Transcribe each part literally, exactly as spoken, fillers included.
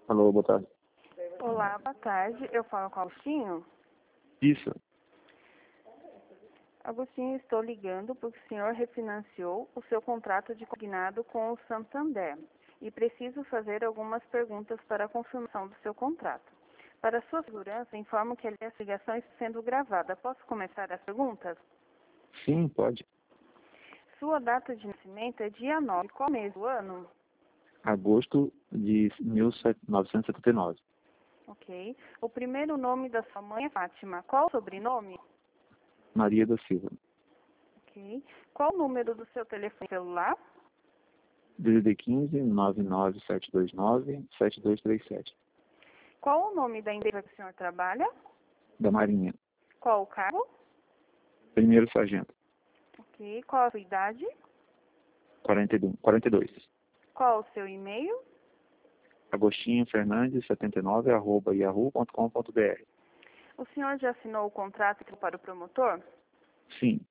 Alô, boa tarde. Olá, boa tarde. Eu falo com o Agostinho. Isso. Agostinho, estou ligando porque o senhor refinanciou o seu contrato de consignado com o Santander e preciso fazer algumas perguntas para a confirmação do seu contrato. Para sua segurança, informo que a ligação está sendo gravada. Posso começar as perguntas? Sim, pode. Sua data de nascimento é dia nove. Qual mês do ano? Agosto de mil novecentos e setenta e nove. Ok. O primeiro nome da sua mãe é Fátima. Qual o sobrenome? Maria da Silva. Ok. Qual o número do seu telefone celular? D D D quinze, nove nove sete dois nove, sete dois três sete. Qual o nome da empresa que o senhor trabalha? Da Marinha. Qual o cargo? Primeiro sargento. Ok. Qual a sua idade? quarenta e dois. quarenta e dois. Qual o seu e-mail? Agostinho Fernandes, setenta e nove, arroba yahoo ponto com ponto br. O senhor já assinou o contrato para o promotor? Sim.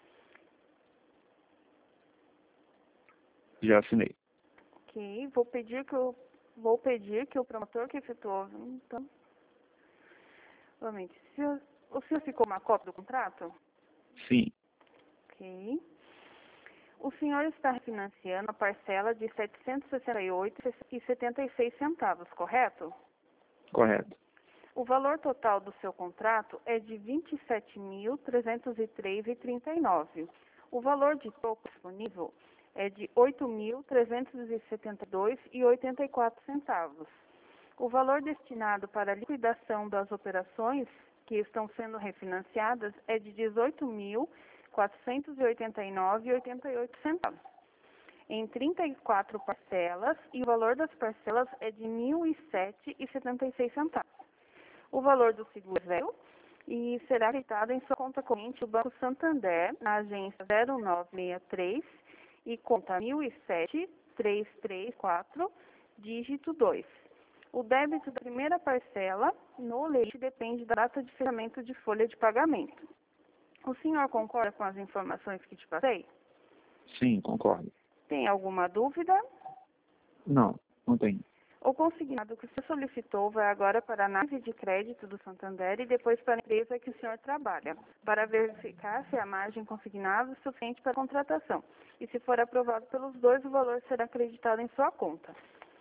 Já assinei. Ok. Vou pedir que eu vou pedir que o promotor que efetuou. Então, novamente, se o, o senhor ficou uma cópia do contrato? Sim. Ok. O senhor está refinanciando a parcela de setecentos e sessenta e oito reais e setenta e seis centavos, correto? Correto. O valor total do seu contrato é de vinte e sete mil trezentos e três reais e trinta e nove centavos. O valor de troco disponível é de oito mil trezentos e setenta e dois reais e oitenta e quatro centavos. O valor destinado para a liquidação das operações que estão sendo refinanciadas é de dezoito mil quatrocentos e oitenta e nove reais e oitenta e oito centavos. Em trinta e quatro parcelas, e o valor das parcelas é de mil e sete reais e setenta e seis centavos. O valor do seguro é zero e será acreditado em sua conta corrente do Banco Santander, na agência zero nove seis três e conta mil e sete, trezentos e trinta e quatro, dígito dois. O débito da primeira parcela no leite depende da data de fechamento de folha de pagamento. O senhor concorda com as informações que te passei? Sim, concordo. Tem alguma dúvida? Não, não tem. O consignado que o senhor solicitou vai agora para a análise de crédito do Santander e depois para a empresa que o senhor trabalha, para verificar se a margem consignada é suficiente para a contratação. E se for aprovado pelos dois, o valor será acreditado em sua conta.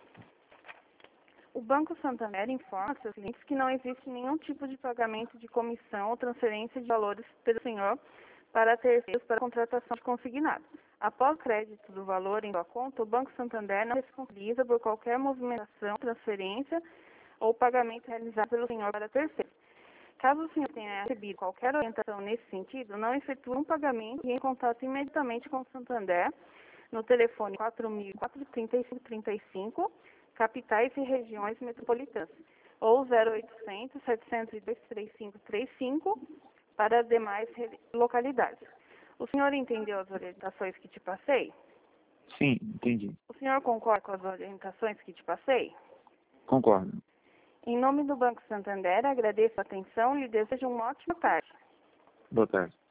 O Banco Santander informa a seus clientes que não existe nenhum tipo de pagamento de comissão ou transferência de valores pelo senhor para terceiros para a contratação de consignado. Após o crédito do valor em sua conta, o Banco Santander não responsabiliza por qualquer movimentação, transferência ou pagamento realizado pelo senhor para terceiros. Caso o senhor tenha recebido qualquer orientação nesse sentido, não efetue um pagamento e entre em contato imediatamente com o Santander no telefone quatro mil e quatro, trinta e cinco trinta e cinco, capitais e regiões metropolitanas, ou zero oitocentos, setecentos e dois, trinta e cinco trinta e cinco para as demais localidades. O senhor entendeu as orientações que te passei? Sim, entendi. O senhor concorda com as orientações que te passei? Concordo. Em nome do Banco Santander, agradeço a atenção e lhe desejo uma ótima tarde. Boa tarde.